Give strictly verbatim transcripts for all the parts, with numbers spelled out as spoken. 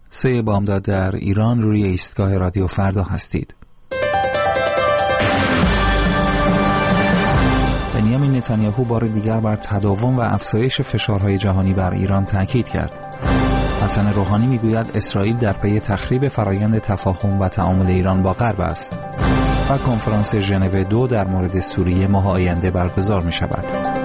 سه بامداد در ایران، روی ایستگاه رادیو فردا هستید. بنیامین نتانیاهو بار دیگر بر تداوم و افزایش فشارهای جهانی بر ایران تاکید کرد. حسن روحانی میگوید اسرائیل در پی تخریب فرایند تفاهم و تعامل ایران با غرب است و کنفرانس ژنو دو در مورد سوریه ماه آینده برگزار می شود.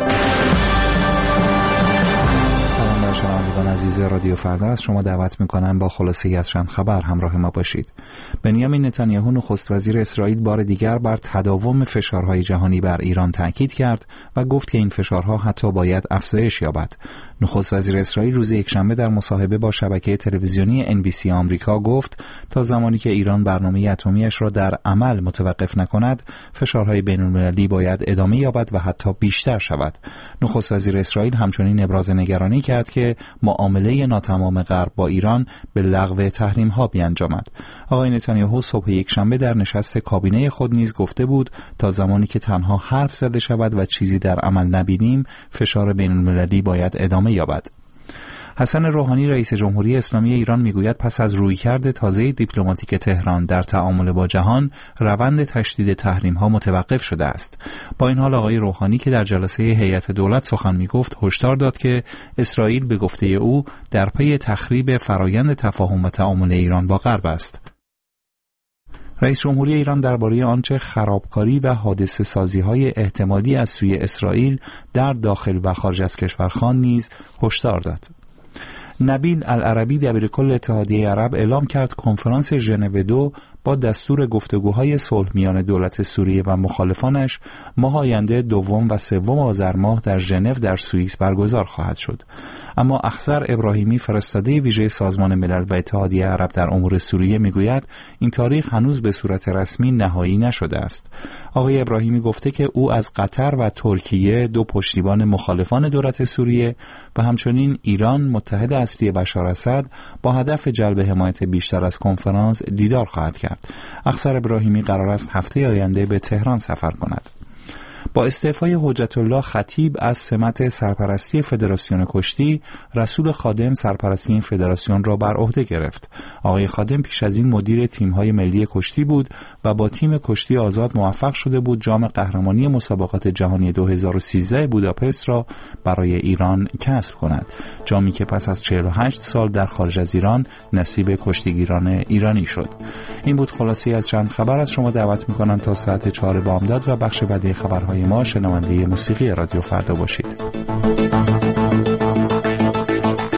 سلام بر شنوندگان عزیز رادیو فردا، از شما دعوت می کنم با خلاصه از چند خبر همراه ما باشید. بنیامین نتانیاهو نخست وزیر اسرائیل بار دیگر بر تداوم فشارهای جهانی بر ایران تاکید کرد و گفت که این فشارها حتی باید افزایش یابد. نخست وزیر اسرائیل روز یکشنبه در مصاحبه با شبکه تلویزیونی ان بی سی آمریکا گفت تا زمانی که ایران برنامه اتمیش را در عمل متوقف نکند، فشارهای بین‌المللی باید ادامه یابد و حتی بیشتر شود. نخست وزیر اسرائیل همچنین ابراز نگرانی کرد که معامله ناتمام غرب با ایران به لغو تحریم‌ها بیانجامد. آقای نتانیاهو صبح یکشنبه در نشست کابینه خود نیز گفته بود تا زمانی که تنها حرف زده شود و چیزی در عمل نبینیم، فشار بین‌المللی باید ادامه یابد. حسن روحانی رئیس جمهوری اسلامی ایران میگوید پس از رویکرد تازه دیپلماتیک تهران در تعامل با جهان، روند تشدید تحریم‌ها متوقف شده است. با این حال آقای روحانی که در جلسه هیئت دولت سخن میگفت، هشدار داد که اسرائیل به گفته او در پی تخریب فرایند تفاهم و تعامل ایران با غرب است. رئیس جمهوری ایران درباره آنچه خرابکاری و حادثه سازی‌های احتمالی از سوی اسرائیل در داخل و خارج از کشور خواند نیز هشدار داد. نبیل العربی دبیرکل اتحادیه عرب اعلام کرد کنفرانس ژنو دو با دستور گفتگوهای صلح میان دولت سوریه و مخالفانش ماه آینده دوم و سوم آذر ماه در ژنو در سوئیس برگزار خواهد شد. اما اخضر ابراهیمی فرستاده ویژه سازمان ملل و اتحادیه عرب در امور سوریه میگوید این تاریخ هنوز به صورت رسمی نهایی نشده است. آقای ابراهیمی گفته که او از قطر و ترکیه، دو پشتیبان مخالفان دولت سوریه و همچنین ایران متحد اصلی بشار اسد، با هدف جلب حمایت بیشتر از کنفرانس دیدار خواهد کرد. اخضر ابراهیمی قرار است هفته آینده به تهران سفر کند. با استعفای حجت الله خطیب از سمت سرپرستی فدراسیون کشتی، رسول خادم سرپرستی این فدراسیون را بر عهده گرفت. آقای خادم پیش از این مدیر تیم‌های ملی کشتی بود و با تیم کشتی آزاد موفق شده بود جام قهرمانی مسابقات جهانی دو هزار و سیزده بوداپست را برای ایران کسب کند، جامی که پس از چهل و هشت سال در خارج از ایران نصیب کشتیگیران ایرانی شد. این بود خلاصه از چند خبر. از شما دعوت می‌کنم تا ساعت چهار بامداد و بخش بعدی خبرهای ما شنونده موسیقی رادیو فردا باشید.